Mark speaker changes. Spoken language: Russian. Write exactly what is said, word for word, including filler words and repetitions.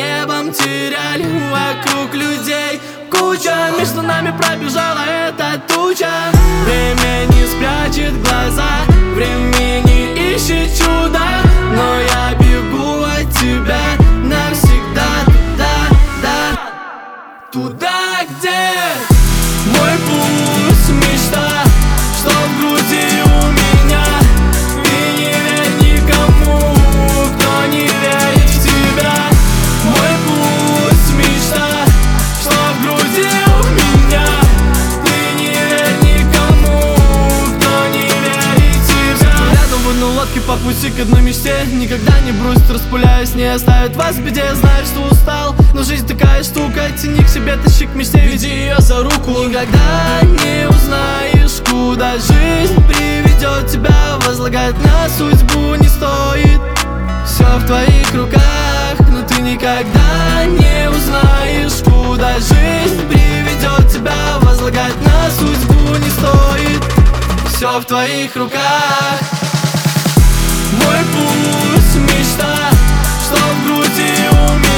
Speaker 1: небом теряли вокруг людей куча. Между нами пробежала эта туча. Время не спрячет глаза, время не ищет чуда. Но я бегу от тебя навсегда туда, да, туда, где мой путь, мечта, что в груди у меня. Ты не верь никому, кто не верит в тебя. Мой путь, мечта, что в груди у меня. Ты не верь никому, кто не верит в тебя. Рядом в одной лодке по пути к одной мечте. Никогда не бросит, распыляясь, не оставит вас в беде. Знаю, что устал, но жизнь такая штука. Тяни к себе, тащи к мечте, веди ее за руку. Никогда не узнаешь, куда жизнь приведет тебя. Возлагать на судьбу не стоит, все в твоих руках. Но ты никогда не узнаешь, куда жизнь приведет тебя. Возлагать на судьбу не стоит, все в твоих руках. Мой путь, мечта, что в груди у меня.